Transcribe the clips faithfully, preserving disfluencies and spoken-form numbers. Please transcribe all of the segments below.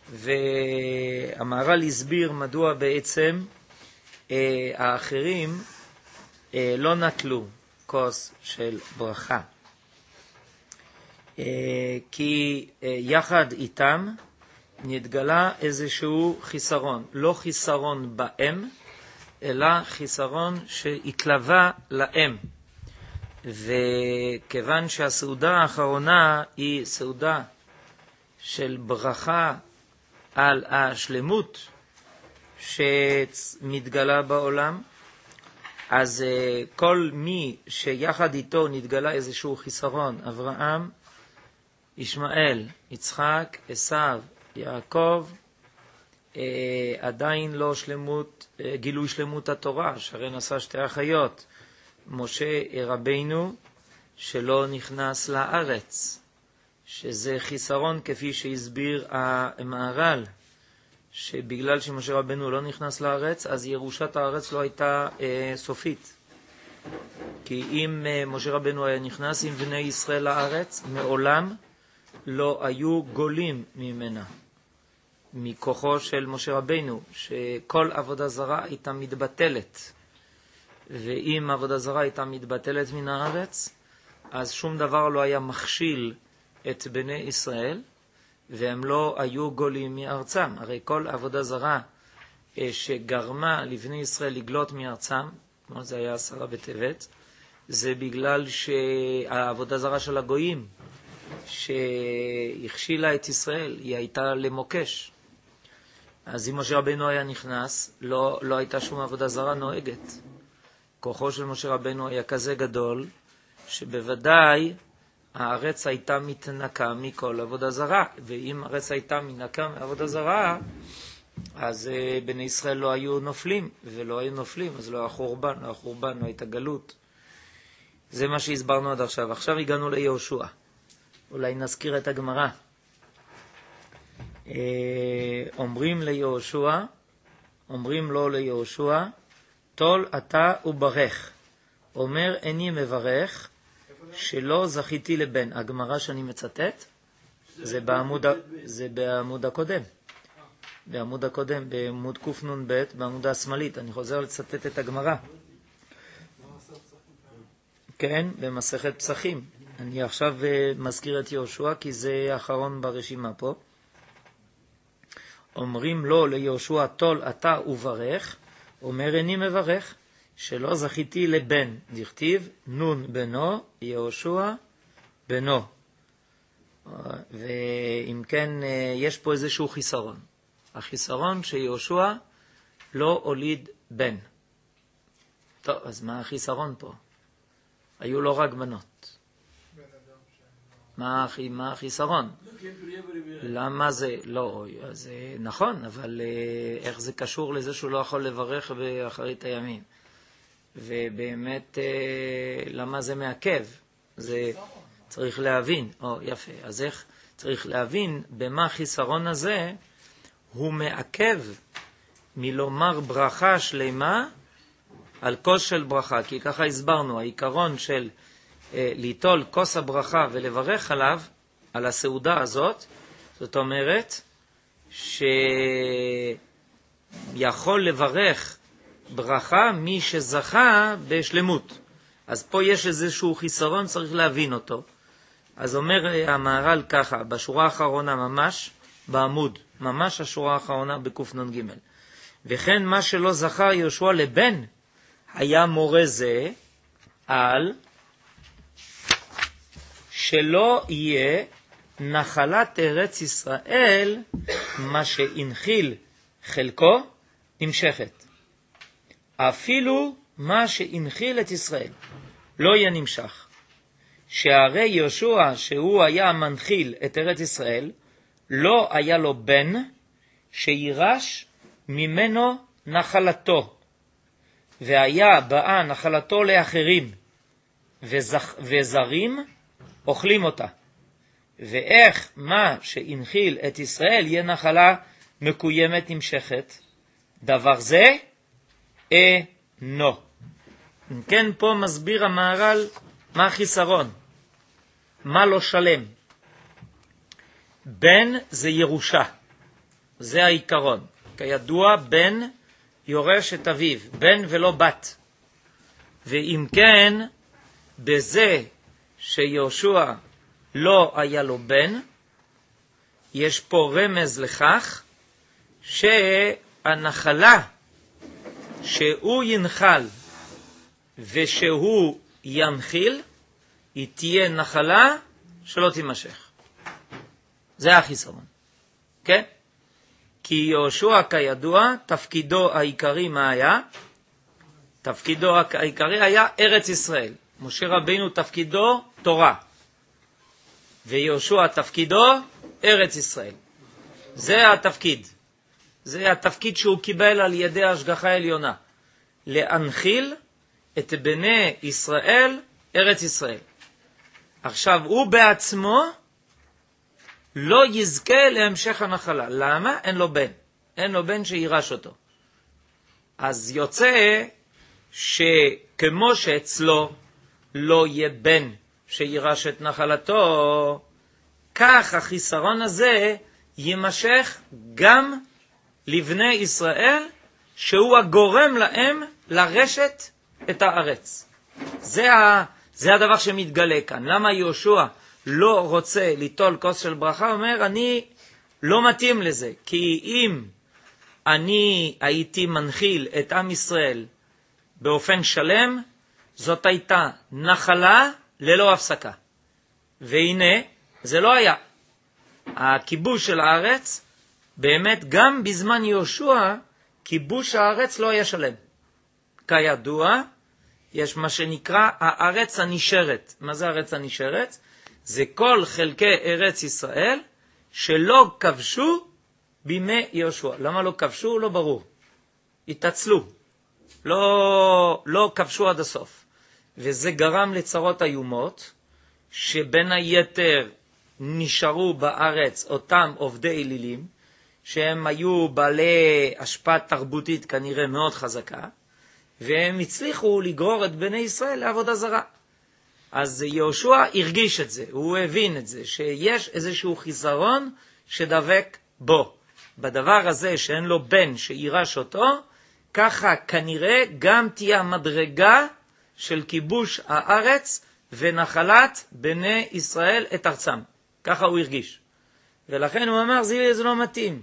והמהר"ל הסביר מדוע בעצם אה, האחרים אה, לא נטלו כוס של ברכה. אה, כי אה, יחד איתם נתגלה איזשהו חיסרון, לא חיסרון בהם, אלא חיסרון שהתלווה להם. וכיוון שהסעודה האחרונה היא סעודה של ברכה על השלמות שמתגלה בעולם, אז כל מי שיחד איתו נתגלה איזשהו חיסרון, אברהם, ישמעאל, יצחק, עשיו, יעקב, אה, עדיין לא שלמות, אה, גילוי שלמות התורה, שהרי נשא שתי אחיות, משה רבינו שלא נכנס לארץ, שזה חיסרון כפי שהסביר המהר"ל, שבגלל שמשה רבינו לא נכנס לארץ, אז ירושת הארץ לא הייתה אה, סופית. כי אם אה, משה רבינו היה נכנס עם בני ישראל לארץ, מעולם לא היו גולים ממנה, מכוחו של משה רבינו, שכל עבודה זרה הייתה מתבטלת. ואם עבודה זרה הייתה מתבטלת מן הארץ, אז שום דבר לא היה מכשיל את בני ישראל, והם לא היו גולים מארצם. הרי כל עבודה זרה שגרמה לבני ישראל לגלות מארצם, כמו זה היה עשרה בטבת, זה בגלל שהעבודה זרה של הגויים, שהכשילה את ישראל, היא הייתה למוקש. אז אם משה רבינו היה נכנס, לא, לא הייתה שום עבודה זרה נוהגת. כוחו של משה רבינו היה כזה גדול, שבוודאי הארץ הייתה מתנקה מכל עבודה זרה. ואם הארץ הייתה מתנקה מעבודה זרה, אז uh, בני ישראל לא היו נופלים, ולא היו נופלים, אז לא היה חורבן, לא היה חורבן, לא הייתה גלות. זה מה שהסברנו עד עכשיו. עכשיו הגענו ליהושע. אולי נזכיר את הגמרא. אה, אומרים ליהושע, אומרים לו ליהושע, תול אתה וברך. אומר, איני מברך שלא זכיתי לבן. הגמרא שאני מצטט, זה בעמוד, זה בעמוד הקודם. בעמוד הקודם, בעמוד קנ"ב, בעמוד השמאלית. אני חוזר לצטט את הגמרא. כן, במסכת פסחים. אני עכשיו מזכיר את יהושע, כי זה האחרון ברשימה פה. אומרים לו ליהושע, תול אתה וברך. אומר, איני מברך שלא זכיתי לבן. דכתיב נון בנו, יהושע בנו. ואם כן, יש פה איזשהו חיסרון. החיסרון שיהושע לא הוליד בן. טוב, אז מה החיסרון פה? היו לו רק בנות. מה, מה החיסרון? למה זה? לא, זה נכון, אבל איך זה קשור לזה שהוא לא יכול לברך באחרית הימים? ובאמת, למה זה מעכב? זה צריך להבין. או, יפה. אז איך צריך להבין במה החיסרון הזה הוא מעכב מלומר ברכה שלמה על כוס של ברכה? כי ככה הסברנו, העיקרון של אה, ליטול כוס הברכה ולברך עליו, על הסעודה הזאת, זאת אומרת שיכול לברך ברכה מי שזכה בשלמות. אז פה יש איזשהו חיסרון, צריך להבין אותו. אז אומר המהר"ל ככה, בשורה האחרונה ממש, בעמוד, ממש השורה האחרונה בקנ"ג. וכן מה שלא זכה יהושע לבן, היה מורה זה על שלא יהיה נחלת ארץ ישראל, מה שהנחיל חלקו נמשכת. אפילו מה שהנחיל את ישראל לא יהיה נמשך. שהרי יהושע שהוא היה מנחיל את ארץ ישראל, לא היה לו בן שירש ממנו נחלתו. והיה באה נחלתו לאחרים, וזכ... וזרים אוכלים אותה. ואיך מה שהנחיל את ישראל יהיה נחלה מקוימת נמשכת? דבר זה אינו. כן, פה מסביר המהר"ל מה החיסרון, מה לא שלם. בן זה ירושה. זה העיקרון. כידוע, בן יורש את אביו, בן ולא בת. ואם כן, בזה שיהושע לא היה לו בן, יש פה רמז לכך שהנחלה שהוא ינחל ושהוא ינחיל, היא תהיה נחלה שלא תימשך. זה החיסרון. כן? כי יהושע כידוע, תפקידו העיקרי מה היה? תפקידו העיקרי היה ארץ ישראל. משה רבינו תפקידו תורה. ויהושע תפקידו ארץ ישראל. זה התפקיד. זה התפקיד שהוא קיבל על ידי השגחה עליונה. להנחיל את בני ישראל ארץ ישראל. עכשיו, הוא בעצמו לא יזכה להמשך הנחלה. למה? אין לו בן. אין לו בן שירש אותו. אז יוצא שכמו שאצלו לא יהיה בן שירש את נחלתו, כך החיסרון הזה יימשך גם לבני ישראל, שהוא הגורם להם לרשת את הארץ. זה, ה, זה הדבר שמתגלה כאן. למה יהושע לא רוצה ליטול כוס של ברכה? הוא אומר, אני לא מתאים לזה, כי אם אני הייתי מנחיל את עם ישראל באופן שלם, זאת הייתה נחלה ללא הפסקה. והנה, זה לא היה. הכיבוש של הארץ, באמת גם בזמן יהושע, כיבוש הארץ לא היה שלם. כידוע, יש מה שנקרא הארץ הנשארת. מה זה הארץ הנשארת? זה כל חלקי ארץ ישראל שלא כבשו בימי יהושע. למה לא כבשו? לא ברור. התעצלו. לא, לא כבשו עד הסוף. וזה גרם לצרות איומות, שבין היתר נשארו בארץ אותם עובדי אלילים, שהם היו בעלי השפעה תרבותית כנראה מאוד חזקה, והם הצליחו לגרור את בני ישראל לעבודה זרה. אז יהושע הרגיש את זה, הוא הבין את זה, שיש איזשהו חיסרון שדבק בו. בדבר הזה שאין לו בן שירש אותו, ככה כנראה גם תהיה המדרגה של כיבוש הארץ ונחלת בני ישראל את ארצם. ככה הוא הרגיש. ולכן הוא אמר, זה, זה לא מתאים.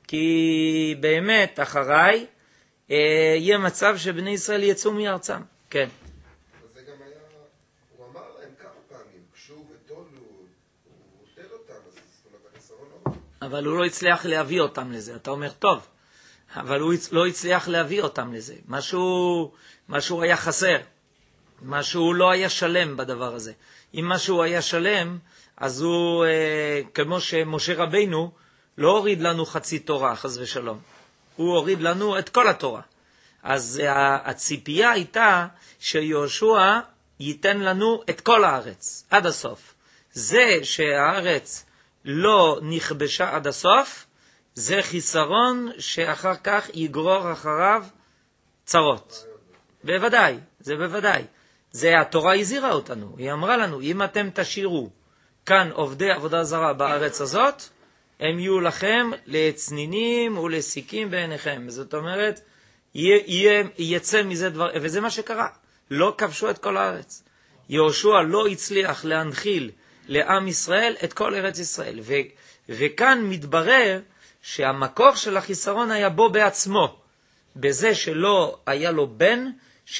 כי באמת אחריי אה, יהיה מצב שבני ישראל יצאו מארצם. כן. זה גם היה, הוא אמר להם כמה פעמים, קשו ותולו, הוא הוטל אותם, אז זאת אומרת, החיסרון לא... אבל הוא לא הצליח להביא אותם לזה. אתה אומר, טוב, אבל הוא לא הצליח להביא אותם לזה. משהו, משהו היה חסר. משהו לא היה שלם בדבר הזה. אם משהו היה שלם, אז הוא, אה, כמו שמשה רבינו, לא הוריד לנו חצי תורה, חס ושלום. הוא הוריד לנו את כל התורה. אז הציפייה הייתה שיהושע ייתן לנו את כל הארץ, עד הסוף. זה שהארץ לא נכבשה עד הסוף, זה חיסרון שאחר כך יגרור אחריו צרות. בוודאי, זה בוודאי. זה התורה הזהירה אותנו. היא אמרה לנו, אם אתם תשאירו כאן עובדי עבודה זרה בארץ הזאת, הם יהיו לכם לצנינים ולסיקים בעיניכם. זאת אומרת, יהיה, יצא מזה דבר, וזה מה שקרה. לא כבשו את כל הארץ. יהושע לא הצליח להנחיל לעם ישראל את כל ארץ ישראל. ו, וכאן מתברר שהמקור של החיסרון היה בו בעצמו, בזה שלא היה לו בן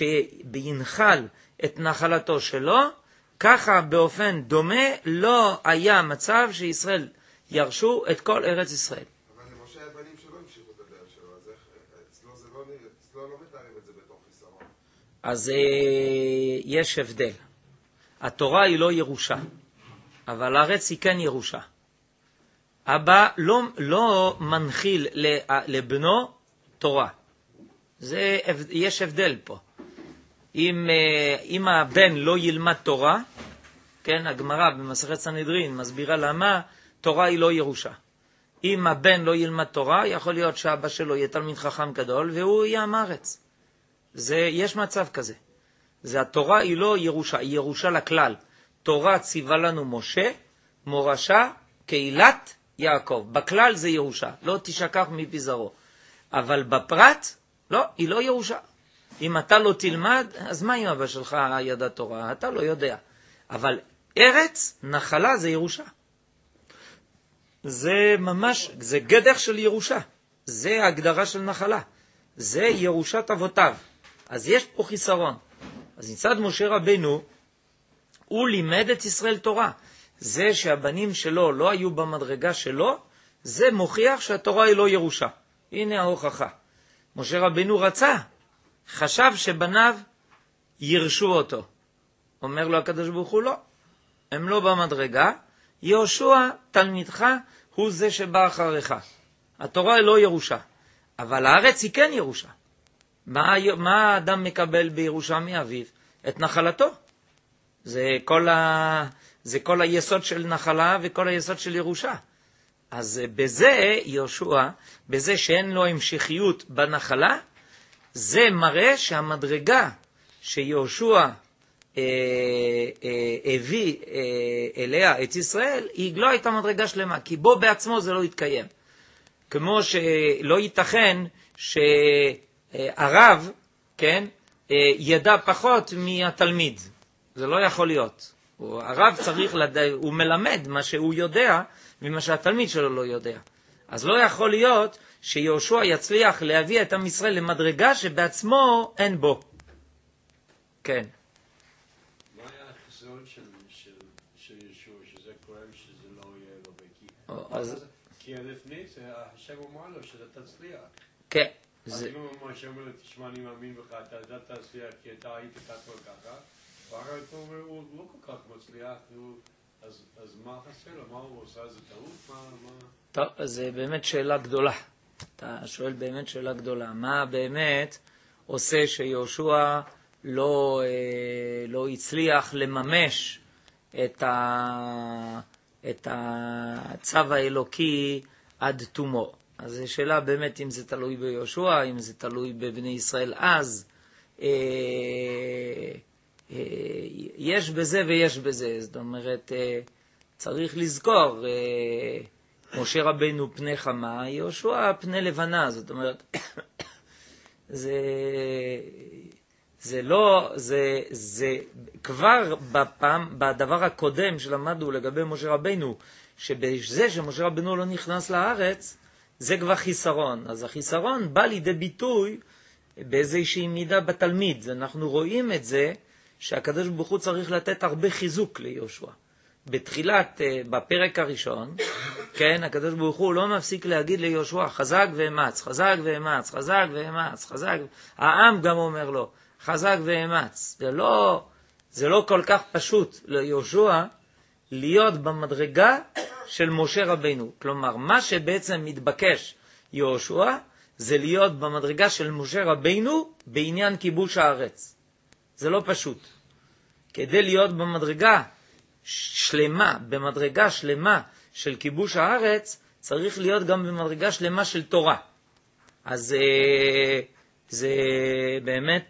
שינחל את נחלתו שלו, ככה באופן דומה לא היה מצב שישראל ירשו את כל ארץ ישראל. אבל למשה היה בנים שלא המשיכו את הדרך שלו, אז איך, אצלו, זה לא, אצלו לא מתארים את זה בתוך חיסרון. אז אה, יש הבדל. התורה היא לא ירושה, אבל הארץ היא כן ירושה. אבא לא, לא מנחיל לבנו תורה. זה, יש הבדל פה. אם, אם הבן לא ילמד תורה, כן, הגמרא במסכת סנהדרין מסבירה למה תורה היא לא ירושה. אם הבן לא ילמד תורה, יכול להיות שאבא שלו יהיה תלמיד חכם גדול, והוא יהיה עם הארץ. זה, יש מצב כזה. זה התורה היא לא ירושה, היא ירושה לכלל. תורה ציווה לנו משה, מורשה, קהילת יעקב. בכלל זה ירושה, לא תשכח מפי זרעו. אבל בפרט, לא, היא לא ירושה. אם אתה לא תלמד, אז מה אם אבא שלך ידע תורה? אתה לא יודע. אבל ארץ, נחלה זה ירושה. זה ממש, זה גדך של ירושה. זה ההגדרה של נחלה. זה ירושת אבותיו. אז יש פה חיסרון. אז מצד משה רבנו, הוא לימד את ישראל תורה. זה שהבנים שלו לא היו במדרגה שלו, זה מוכיח שהתורה היא לא ירושה. הנה ההוכחה. משה רבנו רצה, חשב שבניו ירשו אותו. אומר לו הקדוש ברוך הוא, לא. הם לא במדרגה, יהושע תלמידך הוא זה שבא אחריך. התורה היא לא ירושה, אבל הארץ היא כן ירושה. מה, מה האדם מקבל בירושה מאביו? את נחלתו. זה כל, ה, זה כל היסוד של נחלה וכל היסוד של ירושה. אז בזה יהושע, בזה שאין לו המשכיות בנחלה, זה מראה שהמדרגה שיהושע אה, אה, הביא אה, אליה את ישראל, היא לא הייתה מדרגה שלמה, כי בו בעצמו זה לא יתקיים. כמו שלא ייתכן שהרב, כן, ידע פחות מהתלמיד. זה לא יכול להיות. הרב צריך לדע, הוא מלמד מה שהוא יודע ממה שהתלמיד שלו לא יודע. אז לא יכול להיות שיהושע יצליח להביא את עם ישראל למדרגה שבעצמו אין בו. כן. מה היה החיסרון של יהושע, שזה קוראים שזה לא יהיה לו בקי? כי לפני זה, השם אומר לו שאתה תצליח. כן. אז אם הוא השם אומר לו, תשמע, אני מאמין בך, אתה תצליח, כי אתה היית ככה וככה, ואחר כך הוא לא כל כך מצליח, אז מה חסר לו? מה הוא עושה? זה טעות? טוב, אז זה באמת שאלה גדולה. אתה שואל באמת שאלה גדולה. מה באמת עושה שיהושע לא, לא הצליח לממש את ה... את הצו האלוקי עד תומו. אז זו שאלה באמת אם זה תלוי ביהושע, אם זה תלוי בבני ישראל אז. אה, אה, יש בזה ויש בזה. זאת אומרת, אה, צריך לזכור, אה, משה רבנו פני חמה, יהושע פני לבנה. זאת אומרת, זה... זה לא, זה, זה כבר בפעם, בדבר הקודם שלמדנו לגבי משה רבנו, שבזה שמשה רבנו לא נכנס לארץ, זה כבר חיסרון. אז החיסרון בא לידי ביטוי באיזושהי מידה בתלמיד. אנחנו רואים את זה שהקדוש ברוך הוא צריך לתת הרבה חיזוק ליהושע. בתחילת, בפרק הראשון, כן, הקדוש ברוך הוא לא מפסיק להגיד ליהושע, חזק ואמץ, חזק ואמץ, חזק ואמץ, חזק. העם גם אומר לו, חזק ואמץ. זה לא, זה לא כל כך פשוט ליהושע להיות במדרגה של משה רבנו. כלומר, מה שבעצם מתבקש יהושע, זה להיות במדרגה של משה רבנו בעניין כיבוש הארץ. זה לא פשוט. כדי להיות במדרגה שלמה, במדרגה שלמה של כיבוש הארץ, צריך להיות גם במדרגה שלמה של תורה. אז זה באמת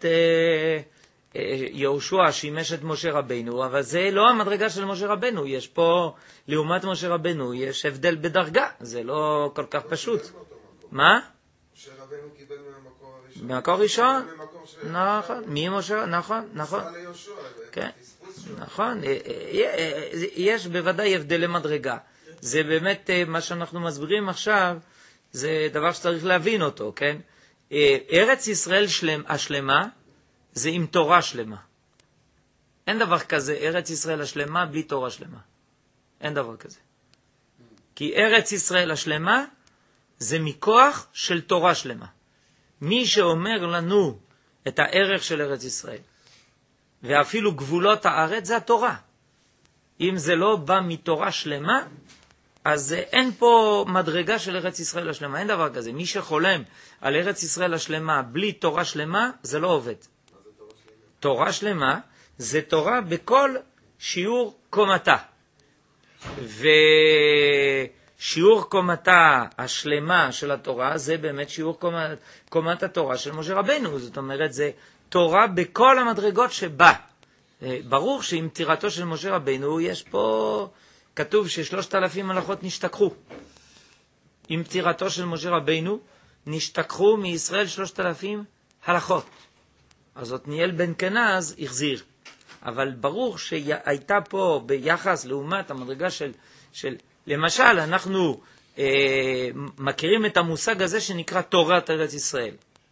יהושע שימש את משה רבנו, אבל זה לא המדרגה של משה רבנו. יש פה, לעומת משה רבנו, יש הבדל בדרגה. זה לא כל כך פשוט. מה? משה רבנו קיבל מהמקור הראשון. מהמקור הראשון? נכון. מי משה? נכון, נכון. כן. נכון. יש בוודאי הבדל למדרגה. זה באמת מה שאנחנו מסבירים עכשיו, זה דבר שצריך להבין אותו, כן? ארץ ישראל שלם, השלמה, זה עם תורה שלמה. אין דבר כזה, ארץ ישראל השלמה בלי תורה שלמה. אין דבר כזה. כי ארץ ישראל השלמה, זה מכוח של תורה שלמה. מי שאומר לנו את הערך של ארץ ישראל, ואפילו גבולות הארץ, זה התורה. אם זה לא בא מתורה שלמה, אז אין פה מדרגה של ארץ ישראל השלמה. אין דבר כזה. מי שחולם על ארץ ישראל השלמה בלי תורה שלמה, זה לא עובד. מה זה תורה שלמה? תורה שלמה זה תורה בכל שיעור קומתה. ושיעור קומתה השלמה של התורה, זה באמת שיעור קומת, קומת התורה של משה רבנו. זאת אומרת, זה תורה בכל המדרגות שבה. ברור שעם תירתו של משה רבנו יש פה... כתוב ששלושת אלפים מלאכות נשתכחו. עם פטירתו של משה רבינו, נשתכחו מישראל שלושת אלפים הלכות. אז עתניאל בן כנז החזיר. אבל ברור שהייתה פה ביחס לעומת המדרגה של, של למשל, אנחנו אה, מכירים את המושג הזה שנקרא תורת ארץ ישראל.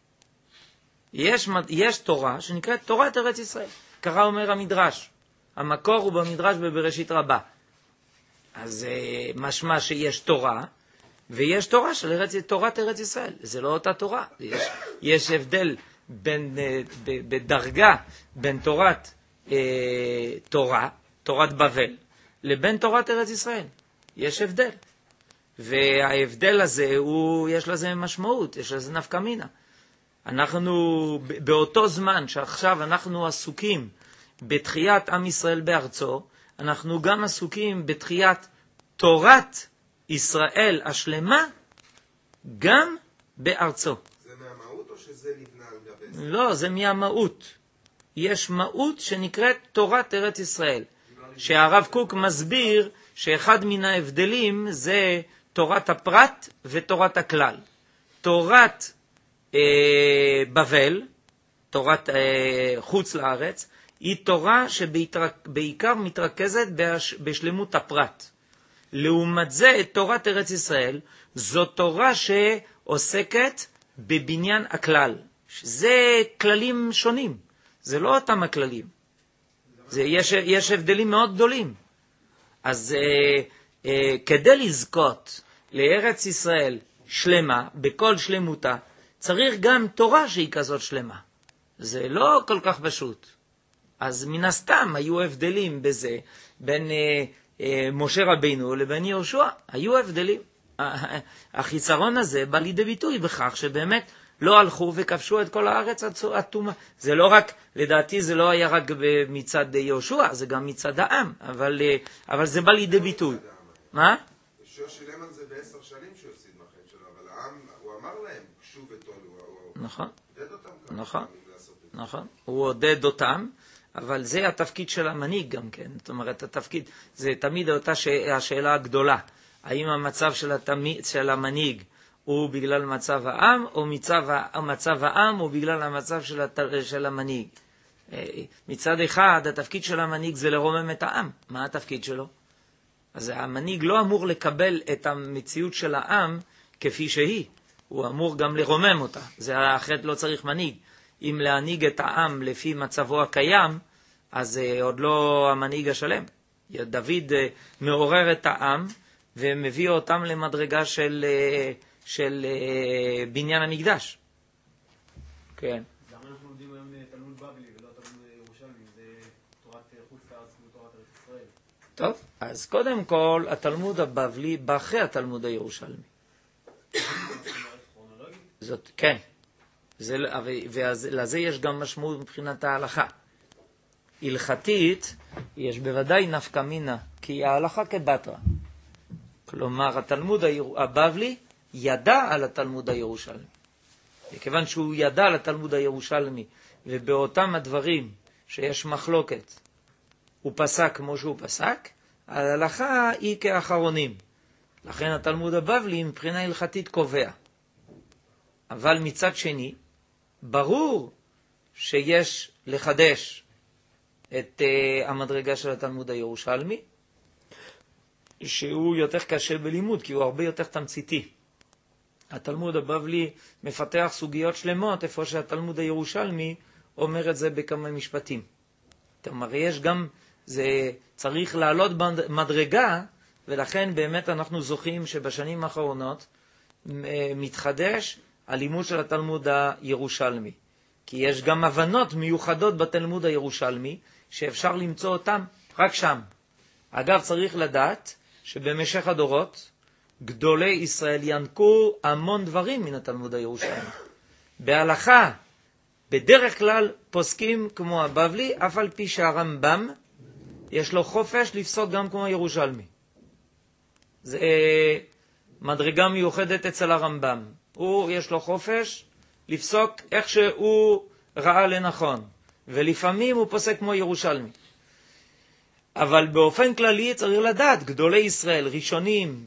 יש, יש תורה שנקראת תורת ארץ ישראל. ככה אומר המדרש. המקור הוא במדרש בבראשית רבה. אז אה, משמע שיש תורה, ויש תורה של ארץ, תורת ארץ ישראל. זה לא אותה תורה. יש, יש הבדל בין, אה, בדרגה בין תורת אה, תורה, תורת בבל, לבין תורת ארץ ישראל. יש הבדל. וההבדל הזה, הוא, יש לזה משמעות, יש לזה נפקא מינה. אנחנו, באותו זמן שעכשיו אנחנו עסוקים בתחיית עם ישראל בארצו, אנחנו גם עסוקים בתחיית תורת ישראל השלמה, גם בארצו. זה מהמהות או שזה נבנה על גבי זה? לא, זה מהמהות. יש מהות שנקראת תורת ארץ ישראל. שהרב קוק מסביר שאחד מן ההבדלים זה תורת הפרט ותורת הכלל. תורת אה, בבל, תורת אה, חוץ לארץ, היא תורה שבעיקר מתרכזת בש, בשלמות הפרט. לעומת זה, תורת ארץ ישראל, זו תורה שעוסקת בבניין הכלל. זה כללים שונים. זה לא אותם הכללים. זה, יש, יש הבדלים מאוד גדולים. אז אה, אה, כדי לזכות לארץ ישראל שלמה, בכל שלמותה, צריך גם תורה שהיא כזאת שלמה. זה לא כל כך פשוט. אז מן הסתם היו הבדלים בזה, בין אה, אה, משה רבינו לבין יהושע. היו הבדלים. החיסרון הזה בא לידי ביטוי בכך שבאמת לא הלכו וכבשו את כל הארץ התומה. זה לא רק, לדעתי זה לא היה רק מצד יהושע, זה גם מצד העם, אבל, אבל זה בא לידי ביטוי. מה? יהושע שילם על זה בעשר שנים שהוא הפסיד מהחיים שלו, אבל העם, הוא אמר להם, קשו ותולו. נכון. הוא עודד אותם. נכון. נכון. הוא עודד אותם, אבל זה התפקיד של המנהיג גם כן. זאת אומרת, התפקיד, זה תמיד אותה השאלה הגדולה. האם המצב של, התמיד, של המנהיג הוא בגלל מצב העם, או מצב, מצב העם הוא בגלל המצב של, הת... של המנהיג. מצד אחד, התפקיד של המנהיג זה לרומם את העם. מה התפקיד שלו? אז המנהיג לא אמור לקבל את המציאות של העם כפי שהיא. הוא אמור גם לרומם אותה. זה אחרת לא צריך מנהיג. אם להנהיג את העם לפי מצבו הקיים, אז עוד לא המנהיג השלם. דוד מעורר את העם, ומביא אותם למדרגה של... של בניין המקדש. כן. למה אנחנו לומדים היום תלמוד בבלי ולא תלמוד ירושלמי? זה תורת חוץ לארץ ותורת ארץ ישראל. טוב, אז קודם כל, התלמוד הבבלי בא אחרי התלמוד הירושלמי. זאת, כן. זה, ולזה יש גם משמעות מבחינת ההלכה. הלכתית, יש בוודאי נפקא מינה, כי ההלכה כבטרה. כלומר, התלמוד הבבלי ידע על התלמוד הירושלמי. וכיוון שהוא ידע על התלמוד הירושלמי, ובאותם הדברים שיש מחלוקת, הוא פסק כמו שהוא פסק, ההלכה היא כאחרונים. לכן התלמוד הבבלי מבחינה הלכתית קובע. אבל מצד שני, ברור שיש לחדש את uh, המדרגה של התלמוד הירושלמי, שהוא יותר קשה בלימוד, כי הוא הרבה יותר תמציתי. התלמוד הבבלי מפתח סוגיות שלמות, איפה שהתלמוד הירושלמי אומר את זה בכמה משפטים. זאת אומרת, יש גם, זה צריך לעלות מדרגה, ולכן באמת אנחנו זוכים שבשנים האחרונות מתחדש הלימוד של התלמוד הירושלמי. כי יש גם הבנות מיוחדות בתלמוד הירושלמי, שאפשר למצוא אותם רק שם. אגב, צריך לדעת שבמשך הדורות, גדולי ישראל ינקו המון דברים מן התלמוד הירושלמי. בהלכה, בדרך כלל פוסקים כמו הבבלי, אף על פי שהרמב"ם, יש לו חופש לפסוק גם כמו הירושלמי. זה מדרגה מיוחדת אצל הרמב"ם. הוא, יש לו חופש לפסוק איך שהוא ראה לנכון, ולפעמים הוא פוסק כמו ירושלמי. אבל באופן כללי צריך לדעת, גדולי ישראל, ראשונים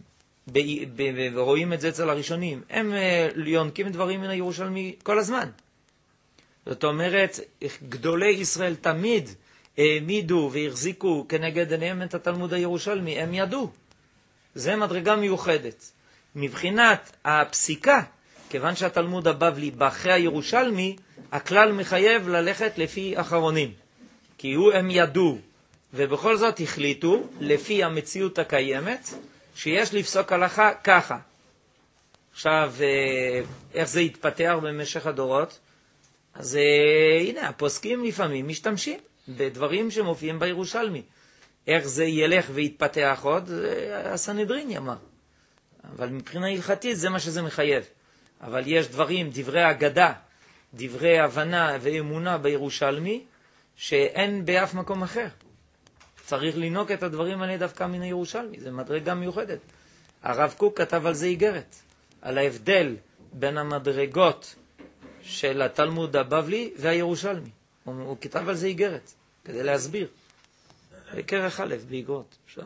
ורואים את זה אצל הראשונים, הם יונקים דברים מן הירושלמי כל הזמן. זאת אומרת, גדולי ישראל תמיד העמידו והחזיקו כנגד עיניהם את התלמוד הירושלמי, הם ידעו. זה מדרגה מיוחדת. מבחינת הפסיקה, כיוון שהתלמוד הבבלי באחרי הירושלמי, הכלל מחייב ללכת לפי אחרונים. כי הוא הם ידעו, ובכל זאת החליטו, לפי המציאות הקיימת, שיש לפסוק הלכה ככה. עכשיו, איך זה יתפתח במשך הדורות? אז הנה, הפוסקים לפעמים משתמשים בדברים שמופיעים בירושלמי. איך זה ילך ויתפתח עוד, הסנהדרין יאמר. אבל מבחינה הלכתית זה מה שזה מחייב. אבל יש דברים, דברי אגדה, דברי הבנה ואמונה בירושלמי, שאין באף מקום אחר. צריך לנוק את הדברים האלה דווקא מן הירושלמי, זה מדרגה מיוחדת. הרב קוק כתב על זה איגרת, על ההבדל בין המדרגות של התלמוד הבבלי והירושלמי. הוא, הוא כתב על זה איגרת, כדי להסביר. כרך א' באיגרות. אפשר...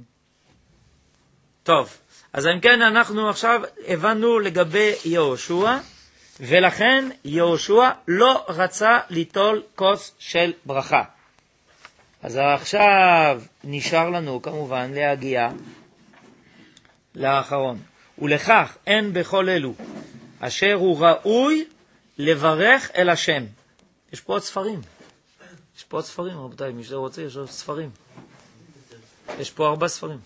טוב, אז אם כן אנחנו עכשיו הבנו לגבי יהושע, ולכן יהושע לא רצה ליטול כוס של ברכה. אז עכשיו נשאר לנו כמובן להגיע לאחרון. ולכך אין בכל אלו אשר הוא ראוי לברך אל השם. יש פה עוד ספרים. יש פה עוד ספרים, רבותיי, מי שרוצה, יש עוד ספרים. יש פה ארבע ספרים.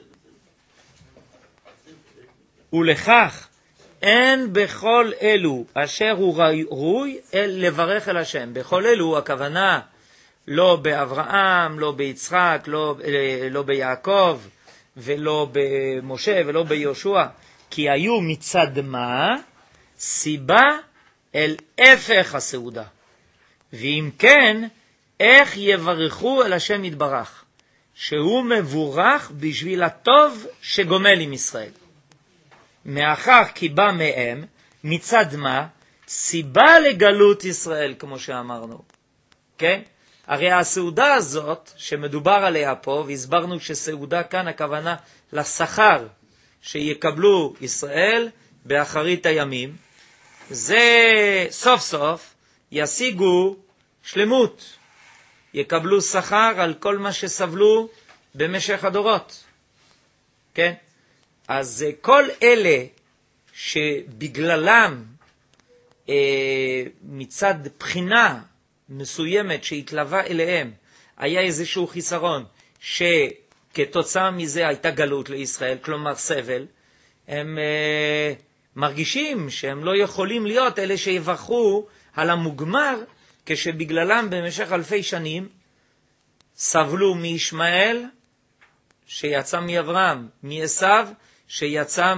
ולכך אין בכל אלו אשר הוא ראוי אל לברך אל השם. בכל אלו הכוונה לא באברהם, לא ביצחק, לא, לא ביעקב, ולא במשה, ולא ביהושע, כי היו מצד מה? סיבה אל הפך הסעודה. ואם כן, איך יברכו אל השם יתברך? שהוא מבורך בשביל הטוב שגומל עם ישראל. מאחר כי בא מהם, מצד מה? סיבה לגלות ישראל, כמו שאמרנו. כן? הרי הסעודה הזאת, שמדובר עליה פה, והסברנו שסעודה כאן הכוונה לשכר שיקבלו ישראל באחרית הימים, זה סוף סוף ישיגו שלמות, יקבלו שכר על כל מה שסבלו במשך הדורות. כן? אז כל אלה שבגללם אה, מצד בחינה מסוימת שהתלווה אליהם היה איזשהו חיסרון שכתוצאה מזה הייתה גלות לישראל, כלומר סבל, הם אה, מרגישים שהם לא יכולים להיות אלה שיברכו על המוגמר, כשבגללם במשך אלפי שנים סבלו מישמעאל שיצא מאברהם, מעשיו שיצא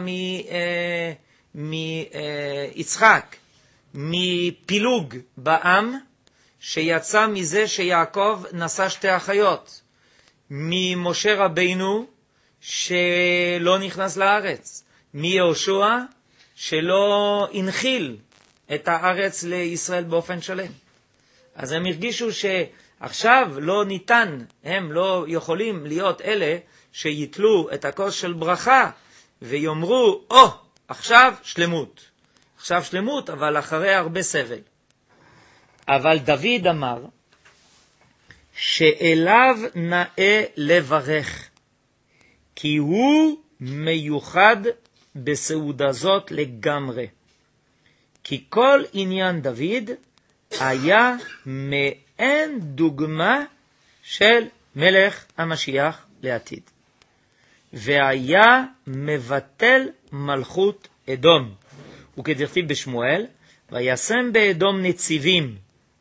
מיצחק, מפילוג בעם שיצא מזה שיעקב נשא שתי אחיות, ממשה רבינו שלא נכנס לארץ, מיהושע שלא הנחיל את הארץ לישראל באופן שלם. אז הם הרגישו שעכשיו לא ניתן, הם לא יכולים להיות אלה שיתלו את הכוס של ברכה ויאמרו, או, oh, עכשיו שלמות. עכשיו שלמות, אבל אחרי הרבה סבל. אבל דוד אמר שאליו נאה לברך, כי הוא מיוחד בסעודה זאת לגמרי. כי כל עניין דוד היה מעין דוגמה של מלך המשיח לעתיד. והיה מבטל מלכות אדום. וכדכתיב בשמואל, וישם באדום נציבים,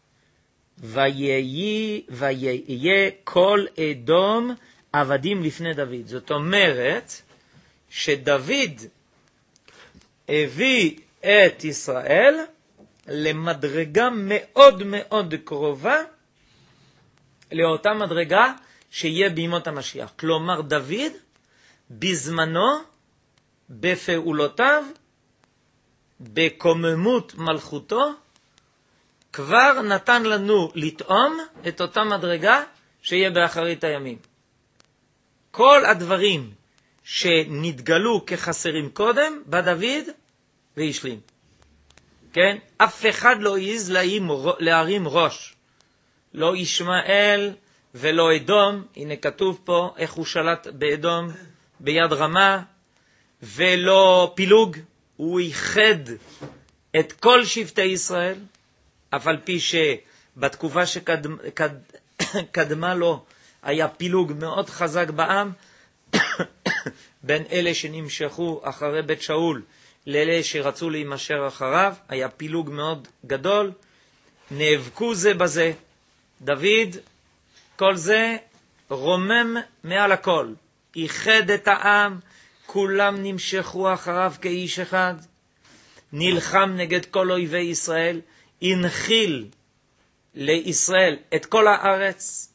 ויהיה, ויהיה כל אדום עבדים לפני דוד. זאת אומרת, שדוד הביא את ישראל למדרגה מאוד מאוד קרובה לאותה מדרגה שיהיה בימות המשיח. כלומר, דוד בזמנו, בפעולותיו, בקוממות מלכותו, כבר נתן לנו לטעום את אותה מדרגה שיהיה באחרית הימים. כל הדברים שנתגלו כחסרים קודם, בא דוד והשלים. כן? אף אחד לא העז להרים ראש. לא ישמעאל ולא אדום, הנה כתוב פה איך הוא שלט באדום ביד רמה, ולא פילוג, הוא ייחד את כל שבטי ישראל, אף על פי שבתקופה שקדמה קד, קד, לו היה פילוג מאוד חזק בעם, בין אלה שנמשכו אחרי בית שאול לאלה שרצו להימשך אחריו, היה פילוג מאוד גדול, נאבקו זה בזה. דוד, כל זה רומם מעל הכל, ייחד את העם, כולם נמשכו אחריו כאיש אחד, נלחם נגד כל אויבי ישראל, הנחיל לישראל את כל הארץ,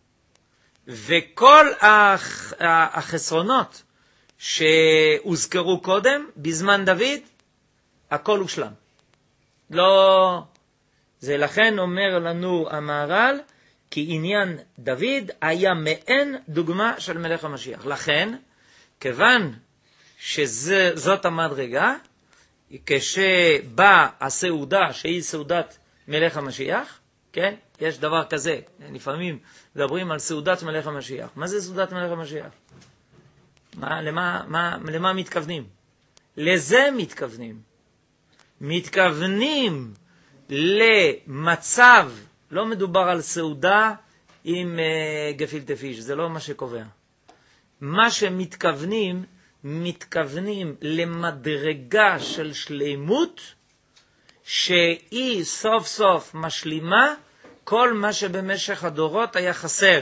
וכל הח... החסרונות שהוזכרו קודם, בזמן דוד, הכל הושלם. לא, זה לכן אומר לנו המהר"ל, כי עניין דוד היה מעין דוגמה של מלך המשיח. לכן, כיוון שזאת המדרגה, כשבא הסעודה שהיא סעודת מלך המשיח, כן? יש דבר כזה, לפעמים מדברים על סעודת מלך המשיח. מה זה סעודת מלך המשיח? מה, למה, מה, למה מתכוונים? לזה מתכוונים. מתכוונים למצב, לא מדובר על סעודה עם uh, גפילטע פיש, זה לא מה שקובע. מה שמתכוונים, מתכוונים למדרגה של שלמות, שהיא סוף סוף משלימה כל מה שבמשך הדורות היה חסר.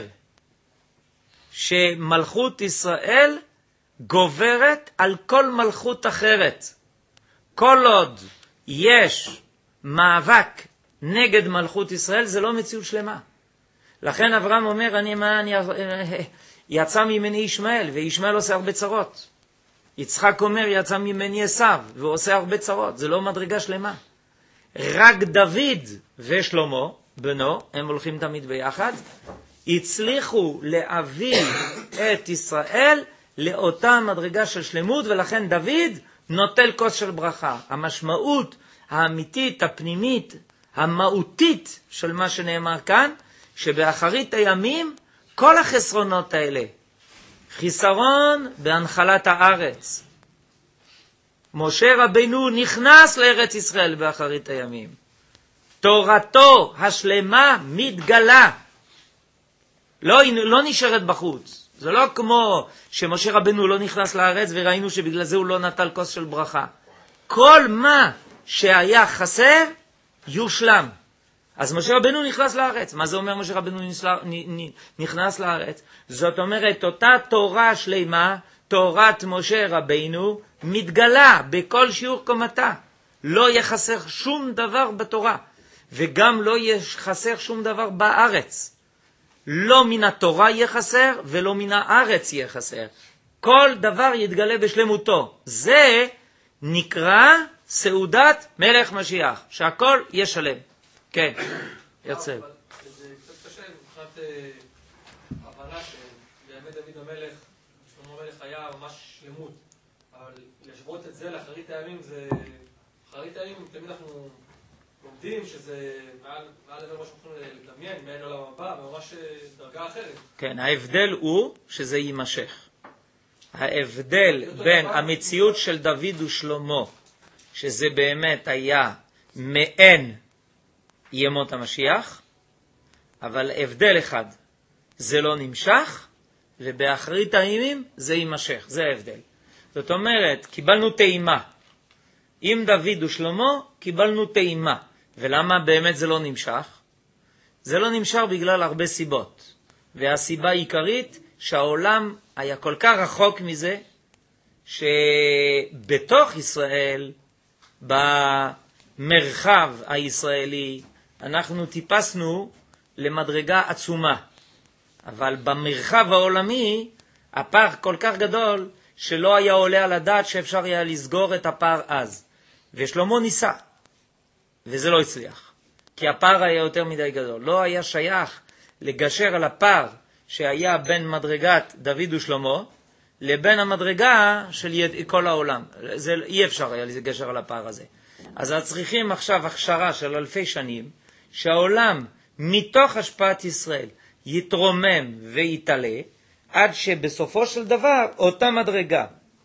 שמלכות ישראל גוברת על כל מלכות אחרת. כל עוד יש מאבק נגד מלכות ישראל, זה לא מציאות שלמה. לכן אברהם אומר, אני, מה, אני, יצא ממני ישמעאל, וישמעאל עושה הרבה צרות. יצחק אומר, יצא ממני עשיו, והוא עושה הרבה צרות. זה לא מדרגה שלמה. רק דוד ושלמה, בנו, הם הולכים תמיד ביחד, הצליחו להביא את ישראל לאותה מדרגה של שלמות, ולכן דוד נוטל כוס של ברכה. המשמעות האמיתית, הפנימית, המהותית של מה שנאמר כאן, שבאחרית הימים כל החסרונות האלה, חיסרון בהנחלת הארץ. משה רבינו נכנס לארץ ישראל באחרית הימים. תורתו השלמה מתגלה. לא, לא נשארת בחוץ. זה לא כמו שמשה רבינו לא נכנס לארץ וראינו שבגלל זה הוא לא נטל כוס של ברכה. כל מה שהיה חסר יושלם. אז משה רבינו נכנס לארץ. מה זה אומר משה רבינו נכנס לארץ? זאת אומרת, אותה תורה שלמה, תורת משה רבינו, מתגלה בכל שיעור קומתה. לא יחסר שום דבר בתורה, וגם לא יחסר שום דבר בארץ. לא מן התורה יהיה חסר, ולא מן הארץ יהיה חסר. כל דבר יתגלה בשלמותו. זה נקרא סעודת מלך משיח, שהכל יהיה שלם. כן, ירצה. זה קצת קשה, מבחינת הבנה שבאמת דוד המלך, שלמה המלך היה ממש שלמות, אבל להשוות את זה לאחרית הימים, זה... אחרית הימים תמיד אנחנו לומדים שזה מעל לבין מה שאנחנו יכולים לדמיין, מעין עולם הבא, ממש דרגה אחרת. כן, ההבדל הוא שזה יימשך. ההבדל בין המציאות של דוד ושלמה, שזה באמת היה מעין ימות המשיח, אבל הבדל אחד, זה לא נמשך, ובאחרית הימים זה יימשך, זה ההבדל. זאת אומרת, קיבלנו טעימה. עם דוד ושלמה קיבלנו טעימה. ולמה באמת זה לא נמשך? זה לא נמשך בגלל הרבה סיבות. והסיבה העיקרית שהעולם היה כל כך רחוק מזה, שבתוך ישראל, במרחב הישראלי, אנחנו טיפסנו למדרגה עצומה. אבל במרחב העולמי, הפער כל כך גדול, שלא היה עולה על הדעת שאפשר היה לסגור את הפער אז. ושלמה ניסה, וזה לא הצליח. כי הפער היה יותר מדי גדול. לא היה שייך לגשר על הפער שהיה בין מדרגת דוד ושלמה, לבין המדרגה של יד... כל העולם. זה אי אפשר היה לגשר על הפער הזה. אז צריכים עכשיו הכשרה של אלפי שנים, שהעולם מתוך השפעת ישראל יתרומם ויתעלה, עד שבסופו של דבר אותה מדרגה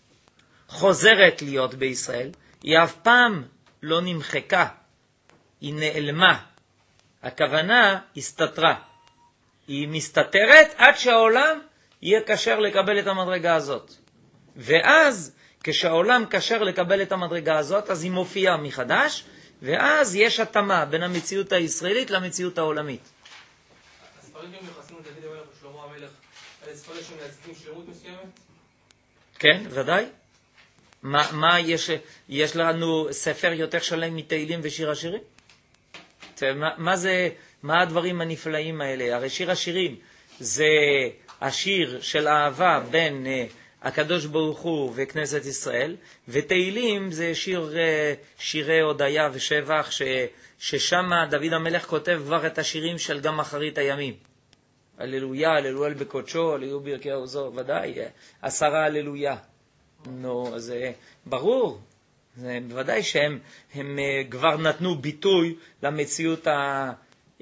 חוזרת להיות בישראל, היא אף פעם לא נמחקה, היא נעלמה. הכוונה הסתתרה. היא מסתתרת עד שהעולם יהיה קשר לקבל את המדרגה הזאת. ואז כשהעולם קשר לקבל את המדרגה הזאת, אז היא מופיעה מחדש, ואז יש התאמה בין המציאות הישראלית למציאות העולמית. הספרים גם יוחסים לדוד המלך ושלמה המלך, אלה ספרים שמייצגים שלמות מסוימת? כן, ודאי. מה, מה יש, יש לנו ספר יותר שלם מתהילים ושיר השירים? מה, מה זה, מה הדברים הנפלאים האלה? הרי שיר השירים זה השיר של אהבה בין uh, הקדוש ברוך הוא וכנסת ישראל, ותהילים זה שיר, uh, שירי הודיה ושבח, ש, ששם דוד המלך כותב כבר את השירים של גם אחרית הימים. הללויה, הללואל בקודשו, הללו ברכי העוזו, ודאי, עשרה הללויה. נו, אז ברור, זה בוודאי שהם הם כבר נתנו ביטוי למציאות, ה,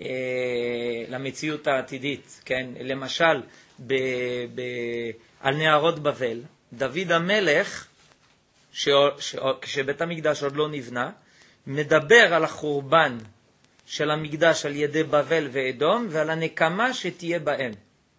למציאות העתידית, כן? למשל, ב, ב, על נהרות בבל, דוד המלך, ש, ש, כשבית המקדש עוד לא נבנה, מדבר על החורבן של המקדש על ידי בבל ואדום, ועל הנקמה שתהיה בהם.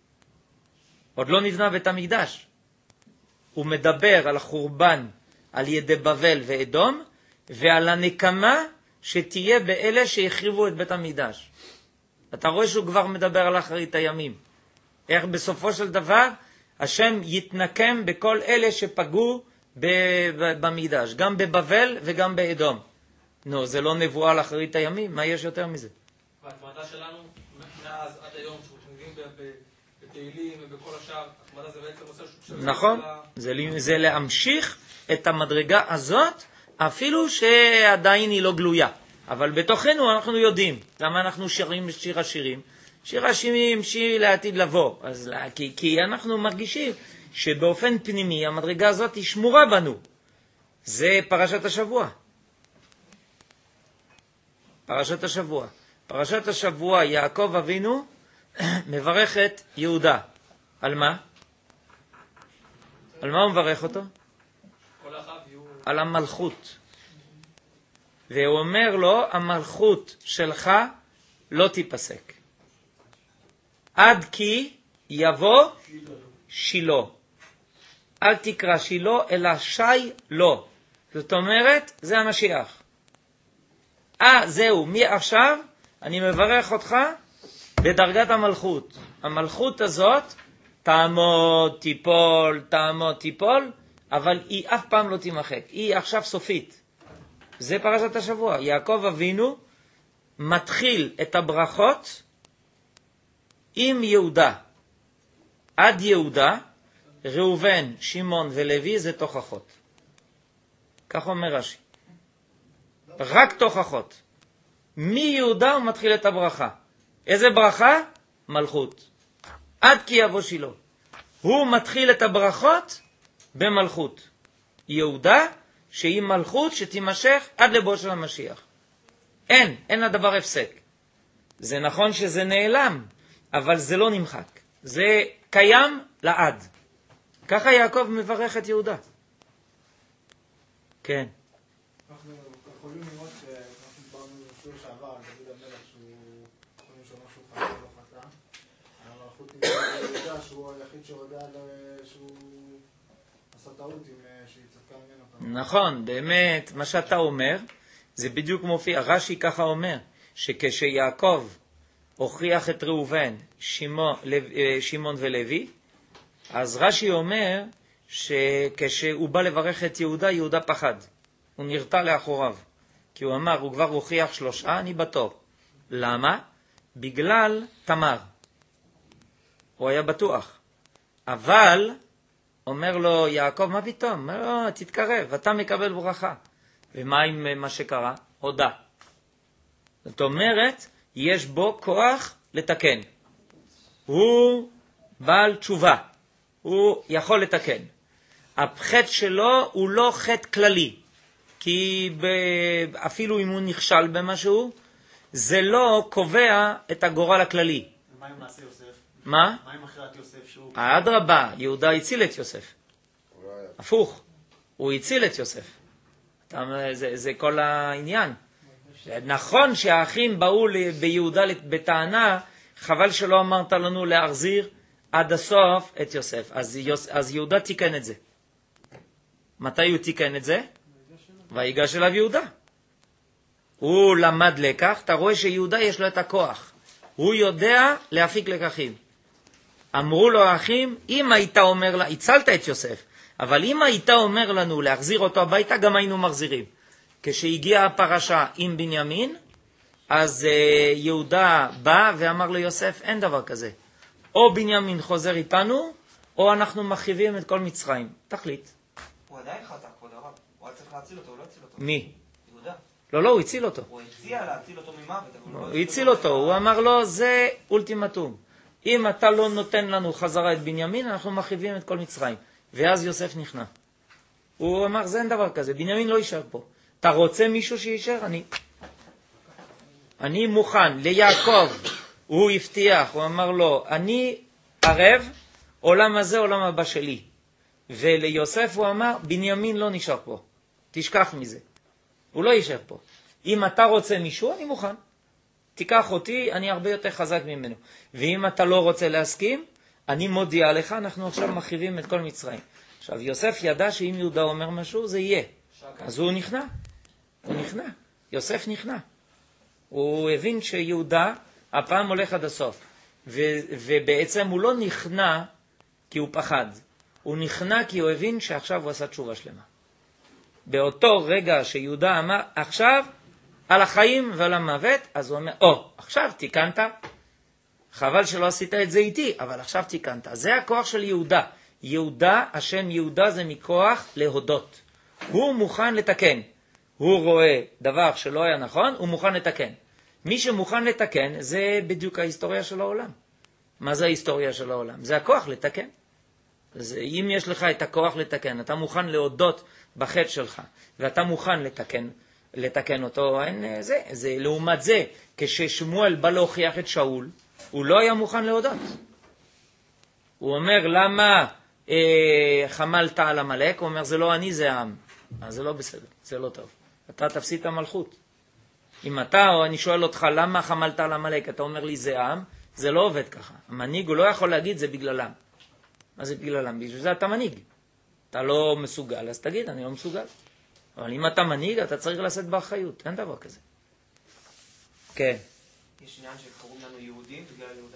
עוד לא נבנה בית המקדש. הוא מדבר על החורבן על ידי בבל ואדום, ועל הנקמה שתהיה באלה שהחריבו את בית המקדש. אתה רואה שהוא כבר מדבר על אחרית הימים. איך בסופו של דבר השם יתנקם בכל אלה שפגעו במקדש, גם בבבל וגם באדום. נו, זה לא נבואה על אחרית הימים, מה יש יותר מזה? והתמדה שלנו, מאז עד היום, שמתנגדים בתהילים ובכל השאר, התמדה זה בעצם עושה שהוא... נכון, זה, זה להמשיך את המדרגה הזאת, אפילו שעדיין היא לא גלויה. אבל בתוכנו אנחנו יודעים, למה אנחנו שרים שיר השירים? שיר השירים, שיר לעתיד לבוא. אז, כי, כי אנחנו מרגישים שבאופן פנימי המדרגה הזאת היא שמורה בנו. זה פרשת השבוע. פרשת השבוע. פרשת השבוע, יעקב אבינו מברך את יהודה. על מה? על מה הוא מברך אותו? על המלכות. והוא אומר לו, המלכות שלך לא תיפסק. עד כי יבוא שילה. אל תקרא שילה, אלא שי לא. זאת אומרת, זה המשיח. אה, זהו, מעכשיו אני מברך אותך בדרגת המלכות. המלכות הזאת תעמוד, תיפול, תעמוד, תיפול, אבל היא אף פעם לא תימחק. היא עכשיו סופית. זה פרשת השבוע. יעקב אבינו מתחיל את הברכות עם יהודה. עד יהודה, ראובן, שמעון ולוי זה תוכחות. כך אומר רש"י. רק תוכחות. מיהודה הוא מתחיל את הברכה. איזה ברכה? מלכות. עד כי יבוא שילה. הוא מתחיל את הברכות במלכות. יהודה שהיא מלכות שתימשך עד לבוא של המשיח. אין, אין לדבר הפסק. זה נכון שזה נעלם, אבל זה לא נמחק. זה קיים לעד. ככה יעקב מברך את יהודה. כן. אנחנו יכולים לראות שאנחנו דיברנו בשיעור שעבר על דוד המלך שהוא יכולים שאומר שהוא חטא לא חטא. המלכות נמצא ביהודה שהוא היחיד שהודע שהוא עשה טעות עם שהיא צדקה ממנו. נכון, באמת, מה שאתה אומר זה בדיוק מופיע. רש"י ככה אומר, שכשיעקב הוכיח את ראובן, שמעון ולוי, אז רש"י אומר שכשהוא בא לברך את יהודה, יהודה פחד. הוא נרתע לאחוריו. כי הוא אמר, הוא כבר הוכיח שלושה, אני בתור. למה? בגלל תמר. הוא היה בטוח. אבל, אומר לו יעקב, מה פתאום? אומר לו, תתקרב, אתה מקבל ברכה. ומה עם מה שקרה? הודע. זאת אומרת, יש בו כוח לתקן. הוא בעל תשובה. הוא יכול לתקן. החטא שלו הוא לא חטא כללי, כי אפילו אם הוא נכשל במשהו, זה לא קובע את הגורל הכללי. מה עם מעשה יוסף? מה? מה עם מכירת יוסף שהוא... אדרבה, יהודה הציל את יוסף. הפוך, הוא הציל את יוסף. זה, זה כל העניין. נכון שהאחים באו ביהודה בטענה, חבל שלא אמרת לנו להחזיר עד הסוף את יוסף. אז, יוס, אז יהודה תיקן את זה. מתי הוא תיקן את זה? ויגש אליו יהודה. הוא למד לקח, אתה רואה שיהודה יש לו את הכוח. הוא יודע להפיק לקחים. אמרו לו האחים, אם היית אומר לה, הצלת את יוסף, אבל אם היית אומר לנו להחזיר אותו הביתה, גם היינו מחזירים. כשהגיעה הפרשה עם בנימין, אז uh, יהודה בא ואמר ליוסף, אין דבר כזה. או בנימין חוזר איתנו, או אנחנו מחיבים את כל מצרים. תחליט. הוא עדיין חטא, כבוד הרב. הוא היה צריך להציל אותו, הוא לא הציל אותו. מי? יהודה. לא, לא, הוא הציל אותו. הוא הציע להציל אותו ממוות. הוא הציל אותו, הוא אמר לו, זה אולטימטום. אם אתה לא נותן לנו חזרה את בנימין, אנחנו מחיבים את כל מצרים. ואז יוסף נכנע. הוא אמר, זה אין דבר כזה, בנימין לא יישאר פה. אתה רוצה מישהו שישאר? אני... אני מוכן. ליעקב, הוא הבטיח, הוא אמר לו, אני ערב, עולם הזה, עולם הבא שלי. וליוסף הוא אמר, בנימין לא נשאר פה. תשכח מזה. הוא לא יישאר פה. אם אתה רוצה מישהו, אני מוכן. תיקח אותי, אני הרבה יותר חזק ממנו. ואם אתה לא רוצה להסכים, אני מודיע לך, אנחנו עכשיו מחיבים את כל מצרים. עכשיו, יוסף ידע שאם יהודה אומר משהו, זה יהיה. אז הוא נכנע. הוא נכנע. יוסף נכנע. הוא הבין שיהודה הפעם הולך עד הסוף. ו- ובעצם הוא לא נכנע כי הוא פחד. הוא נכנע כי הוא הבין שעכשיו הוא עשה תשובה שלמה. באותו רגע שיהודה אמר, עכשיו על החיים ועל המוות, אז הוא אומר, או, עכשיו תיקנת. חבל שלא עשית את זה איתי, אבל עכשיו תיקנת. זה הכוח של יהודה. יהודה, השם יהודה זה מכוח להודות. הוא מוכן לתקן. הוא רואה דבר שלא היה נכון, הוא מוכן לתקן. מי שמוכן לתקן, זה בדיוק ההיסטוריה של העולם. מה זה ההיסטוריה של העולם? זה הכוח לתקן. אז אם יש לך את הכוח לתקן, אתה מוכן להודות בחטא שלך, ואתה מוכן לתקן, לתקן אותו, אין, זה, זה, לעומת זה, כששמואל בא להוכיח את שאול, הוא לא היה מוכן להודות. הוא אומר, למה אה, חמלת על המלאק? הוא אומר, זה לא אני, זה העם. אז זה לא בסדר, זה לא טוב. אתה תפסיד את המלכות. אם אתה, או אני שואל אותך, למה חמלת על המלאק? אתה אומר לי, זה העם. זה לא עובד ככה. המנהיג הוא לא יכול להגיד, זה בגללם. מה זה בגללם? בשביל זה אתה מנהיג. אתה לא מסוגל, אז תגיד, אני לא מסוגל. אבל אם אתה מנהיג, אתה צריך לשאת באחריות. אין דבר כזה. כן. יש עניין שקוראים לנו יהודים בגלל יהודה?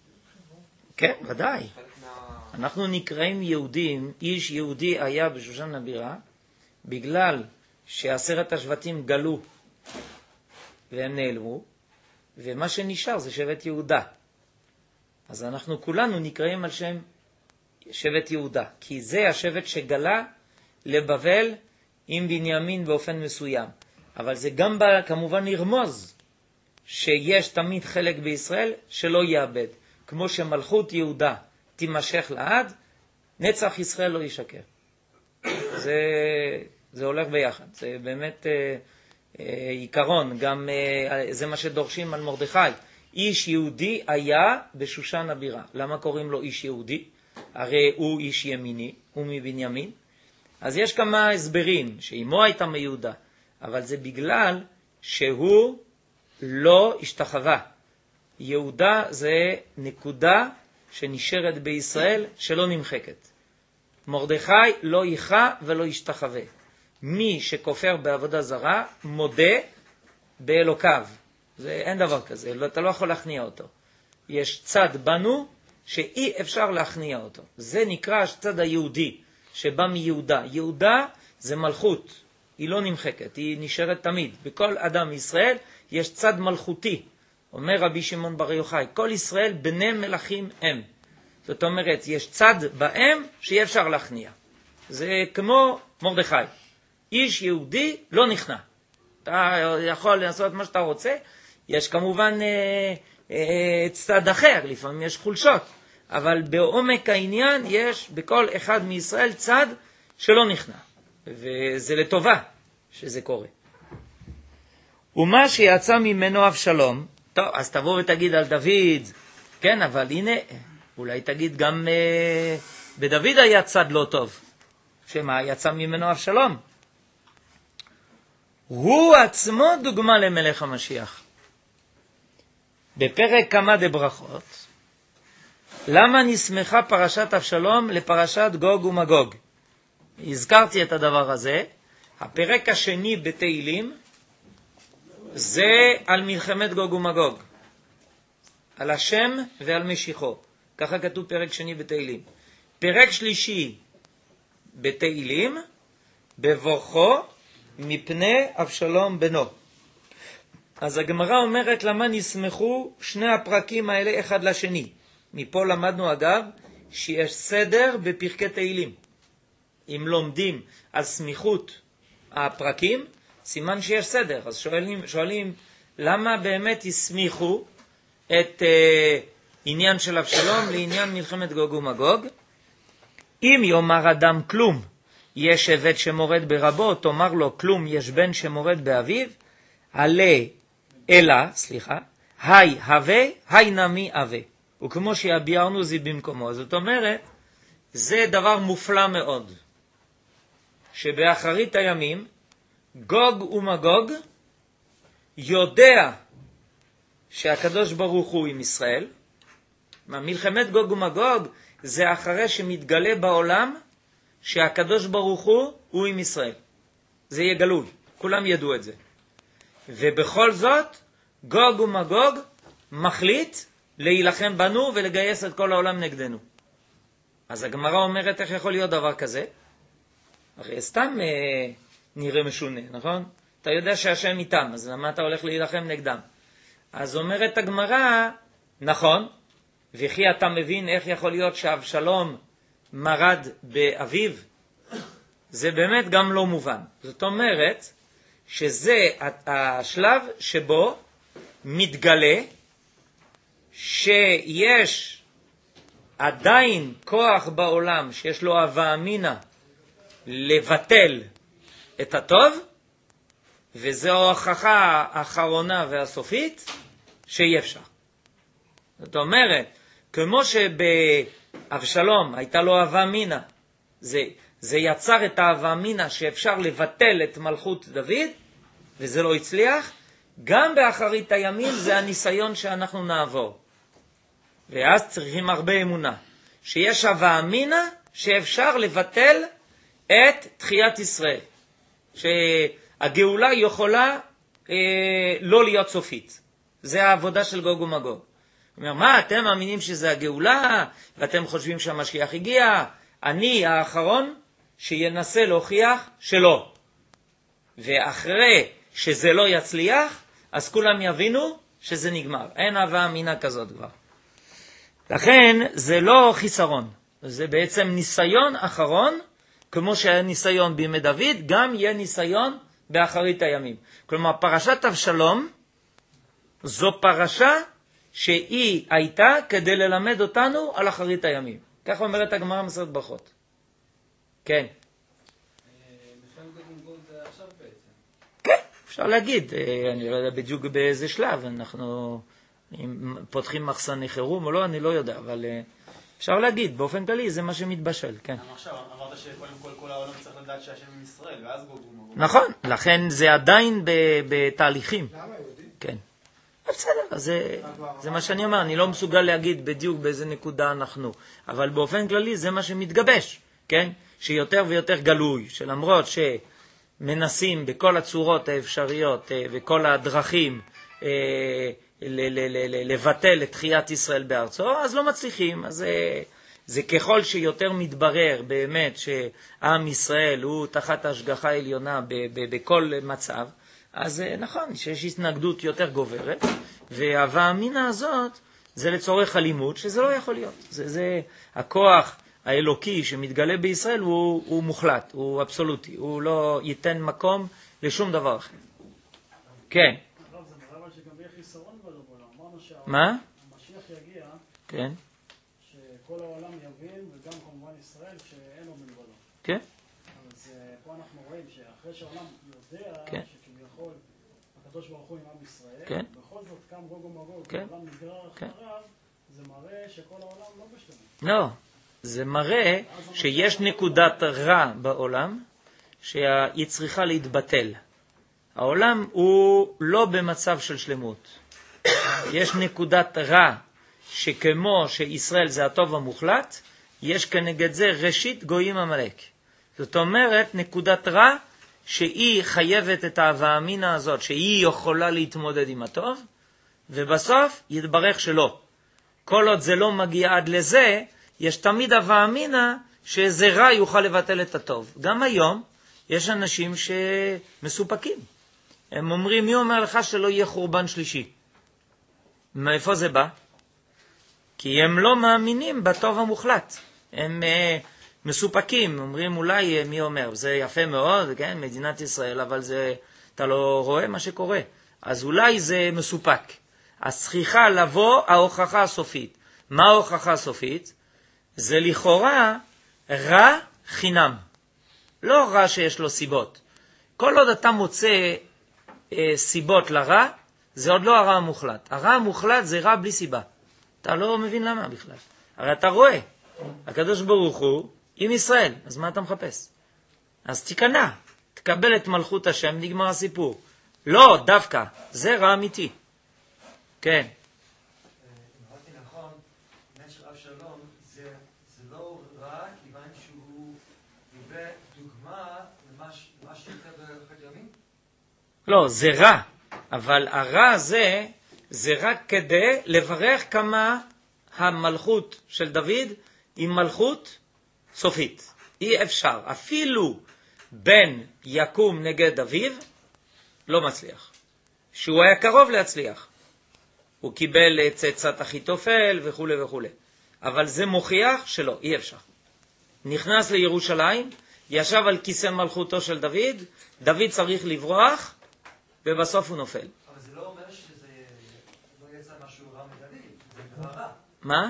כן, ודאי. אנחנו נקראים יהודים, איש יהודי היה בשושן הבירה, בגלל שעשרת השבטים גלו והם נעלמו, ומה שנשאר זה שבט יהודה. אז אנחנו כולנו נקראים על שם שבט יהודה, כי זה השבט שגלה לבבל עם בנימין באופן מסוים. אבל זה גם בא כמובן לרמוז שיש תמיד חלק בישראל שלא יאבד. כמו שמלכות יהודה תימשך לעד, נצח ישראל לא ישקר. זה, זה הולך ביחד. זה באמת אה, אה, עיקרון. גם אה, זה מה שדורשים על מרדכי. איש יהודי היה בשושן הבירה. למה קוראים לו איש יהודי? הרי הוא איש ימיני, הוא מבנימין. אז יש כמה הסברים שאימו הייתה מיהודה, אבל זה בגלל שהוא לא השתחווה. יהודה זה נקודה שנשארת בישראל שלא נמחקת. מרדכי לא ייחא ולא ישתחווה. מי שכופר בעבודה זרה מודה באלוקיו. זה אין דבר כזה, אתה לא יכול להכניע אותו. יש צד בנו שאי אפשר להכניע אותו. זה נקרא הצד היהודי שבא מיהודה. יהודה זה מלכות, היא לא נמחקת, היא נשארת תמיד. בכל אדם ישראל יש צד מלכותי. אומר רבי שמעון בר יוחאי, כל ישראל בני מלכים הם. זאת אומרת, יש צד בהם שאי אפשר להכניע. זה כמו מרדכי. איש יהודי לא נכנע. אתה יכול לעשות מה שאתה רוצה. יש כמובן אה, אה, צד אחר, לפעמים יש חולשות. אבל בעומק העניין יש בכל אחד מישראל צד שלא נכנע, וזה לטובה שזה קורה. ומה שיצא ממנו אבשלום, טוב, אז תבוא ותגיד על דוד, כן, אבל הנה, אולי תגיד גם אה, בדוד היה צד לא טוב, שמה יצא ממנו אבשלום? הוא עצמו דוגמה למלך המשיח. בפרק כמה דברכות, למה נסמכה פרשת אבשלום לפרשת גוג ומגוג? הזכרתי את הדבר הזה. הפרק השני בתהילים זה על מלחמת גוג ומגוג, על השם ועל משיחו. ככה כתוב פרק שני בתהילים. פרק שלישי בתהילים, בבוכו מפני אבשלום בנו. אז הגמרא אומרת למה נסמכו שני הפרקים האלה אחד לשני. מפה למדנו אגב שיש סדר בפרקי תהילים. אם לומדים על סמיכות הפרקים, סימן שיש סדר. אז שואלים, שואלים למה באמת הסמיכו את אה, עניין של אבשלום לעניין מלחמת גוג ומגוג. אם יאמר אדם כלום, יש עבד שמורד ברבו, תאמר לו כלום, יש בן שמורד באביו, עלה אלא, סליחה, היי הווה, היי נמי הווה. וכמו שיביארנו זה במקומו. זאת אומרת, זה דבר מופלא מאוד, שבאחרית הימים, גוג ומגוג יודע שהקדוש ברוך הוא עם ישראל. מלחמת גוג ומגוג זה אחרי שמתגלה בעולם שהקדוש ברוך הוא הוא עם ישראל. זה יהיה גלוי, כולם ידעו את זה. ובכל זאת, גוג ומגוג מחליט להילחם בנו ולגייס את כל העולם נגדנו. אז הגמרא אומרת איך יכול להיות דבר כזה? הרי סתם אה, נראה משונה, נכון? אתה יודע שהשם איתם, אז למה אתה הולך להילחם נגדם? אז אומרת הגמרא, נכון, וכי אתה מבין איך יכול להיות שאבשלום מרד באביו? זה באמת גם לא מובן. זאת אומרת שזה השלב שבו מתגלה שיש עדיין כוח בעולם שיש לו הווה אמינה לבטל את הטוב, וזו ההוכחה האחרונה והסופית שאי אפשר. זאת אומרת, כמו שבאבשלום הייתה לו הווה אמינה, זה, זה יצר את ההווה אמינה שאפשר לבטל את מלכות דוד, וזה לא הצליח, גם באחרית הימים זה הניסיון שאנחנו נעבור. ואז צריכים הרבה אמונה, שיש הווה אמינה שאפשר לבטל את תחיית ישראל, שהגאולה יכולה אה, לא להיות סופית. זה העבודה של גוג ומגוג. הוא אומר, מה, אתם מאמינים שזה הגאולה, ואתם חושבים שהמשיח הגיע? אני האחרון שינסה להוכיח שלא. ואחרי שזה לא יצליח, אז כולם יבינו שזה נגמר. אין הווה אמינה כזאת כבר. לכן זה לא חיסרון, זה בעצם ניסיון אחרון, כמו שהיה ניסיון בימי דוד, גם יהיה ניסיון באחרית הימים. כלומר, פרשת אבשלום זו פרשה שהיא הייתה כדי ללמד אותנו על אחרית הימים. כך אומרת הגמרא מסכת ברכות. כן. כן, אפשר להגיד. אני לא יודע בדיוק באיזה שלב. אנחנו פותחים מחסני חירום או לא, אני לא יודע, אבל אפשר להגיד, באופן כללי זה מה שמתבשל, כן. עכשיו, אמרת שקודם כל כל העולם צריך לדעת שהשם עם ישראל, ואז גוג ומגוג. נכון, לכן זה עדיין בתהליכים. למה יהודי? כן. בסדר, זה, זה מה שאני אומר, אני לא מסוגל להגיד בדיוק באיזה נקודה אנחנו, אבל באופן כללי זה מה שמתגבש, כן? שיותר ויותר גלוי, שלמרות שמנסים בכל הצורות האפשריות וכל הדרכים לבטל את תחיית ישראל בארצו, אז לא מצליחים. אז זה, זה ככל שיותר מתברר באמת שעם ישראל הוא תחת השגחה עליונה בכל מצב, אז נכון שיש התנגדות יותר גוברת, וההווה אמינה הזאת זה לצורך הלימוד, שזה לא יכול להיות. זה, זה הכוח האלוקי שמתגלה בישראל הוא, הוא מוחלט, הוא אבסולוטי, הוא לא ייתן מקום לשום דבר אחר. כן. מה? המשיח יגיע, כן. שכל העולם יבין, וגם כמובן ישראל, שאין לו מלבדו. כן. אז פה אנחנו רואים שאחרי שהעולם יודע כן. שכביכול הקדוש ברוך הוא עם עם ישראל, כן. בכל זאת קם גוג ומגוג, כן. העולם נגרר כן. אחריו, זה מראה שכל העולם לא בשלמות. לא, זה מראה שיש נקודת רע בעולם שהיא צריכה להתבטל. העולם הוא לא במצב של שלמות. יש נקודת רע שכמו שישראל זה הטוב המוחלט, יש כנגד זה ראשית גויים עמלק. זאת אומרת, נקודת רע שהיא חייבת את ההווה אמינה הזאת, שהיא יכולה להתמודד עם הטוב, ובסוף יתברך שלא. כל עוד זה לא מגיע עד לזה, יש תמיד הווה אמינה שזה רע יוכל לבטל את הטוב. גם היום יש אנשים שמסופקים. הם אומרים, מי אומר לך שלא יהיה חורבן שלישי? מאיפה זה בא? כי הם לא מאמינים בטוב המוחלט. הם uh, מסופקים, אומרים אולי, מי אומר, זה יפה מאוד, כן, מדינת ישראל, אבל זה, אתה לא רואה מה שקורה. אז אולי זה מסופק. אז צריכה לבוא ההוכחה הסופית. מה ההוכחה הסופית? זה לכאורה רע חינם. לא רע שיש לו סיבות. כל עוד אתה מוצא אה, סיבות לרע, זה עוד לא הרע המוחלט. הרע המוחלט זה רע בלי סיבה. אתה לא מבין למה בכלל. הרי אתה רואה, הקדוש ברוך הוא עם ישראל, אז מה אתה מחפש? אז תיכנע, תקבל את מלכות השם, נגמר הסיפור. לא, דווקא, זה רע אמיתי. כן. אם ראיתי נכון, עניין של אבשלום, זה לא רע, כיוון שהוא היווה דוגמה למה שיקרה באחרית הימים? לא, זה רע, אבל הרע הזה, זה רק כדי לברך כמה המלכות של דוד היא מלכות סופית. אי אפשר, אפילו בן יקום נגד אביו, לא מצליח. שהוא היה קרוב להצליח. הוא קיבל את צאצת אחיתופל וכו' וכו'. אבל זה מוכיח שלא, אי אפשר. נכנס לירושלים, ישב על כיסא מלכותו של דוד, דוד צריך לברוח, ובסוף הוא נופל. אבל זה לא אומר שזה לא יצא משהו רע מדוד, זה דבר רע. מה?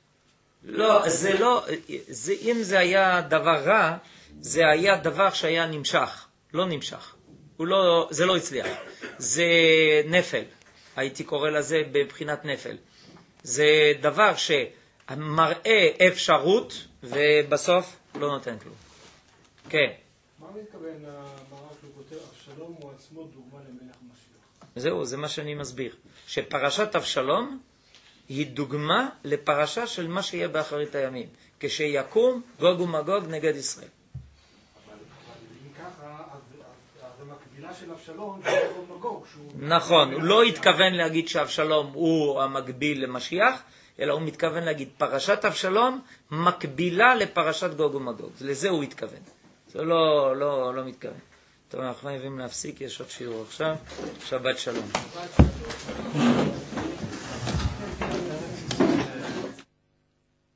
לא, זה לא, זה, אם זה היה דבר רע, זה היה דבר שהיה נמשך, לא נמשך. הוא לא, זה לא הצליח. זה נפל. הייתי קורא לזה בבחינת נפל. זה דבר שמראה אפשרות, ובסוף לא נותן כלום. כן. מה מתכוון למרק שהוא כותב, אבשלום הוא עצמו דוגמה למלך משיח? זהו, זה מה שאני מסביר. שפרשת אבשלום היא דוגמה לפרשה של מה שיהיה באחרית הימים. כשיקום גוג ומגוג נגד ישראל. אבל אם ככה, אז המקבילה של אבשלום זה גוג ומגוג. נכון, הוא לא התכוון להגיד שאבשלום הוא המקביל למשיח, אלא הוא מתכוון להגיד פרשת אבשלום מקבילה לפרשת גוג ומגוג. לזה הוא התכוון. זה לא, לא, לא מתכוון. טוב, אנחנו חייבים להפסיק, יש עוד שיעור עכשיו. שבת שלום.